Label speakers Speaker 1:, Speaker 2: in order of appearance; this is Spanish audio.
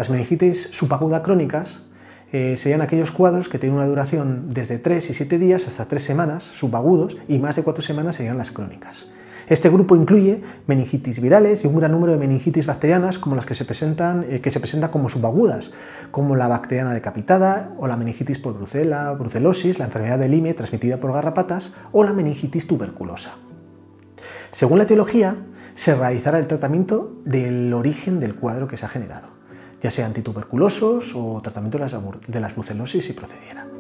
Speaker 1: Las meningitis subagudas crónicas serían aquellos cuadros que tienen una duración desde 3 y 7 días hasta 3 semanas, subagudos, y más de 4 semanas serían las crónicas. Este grupo incluye meningitis virales y un gran número de meningitis bacterianas como las que se presentan como subagudas, como la bacteriana decapitada o la meningitis por brucela, brucelosis, la enfermedad de Lyme transmitida por garrapatas o la meningitis tuberculosa. Según la etiología, se realizará el tratamiento del origen del cuadro que se ha generado, ya sea antituberculosos o tratamiento de las brucelosis si procediera.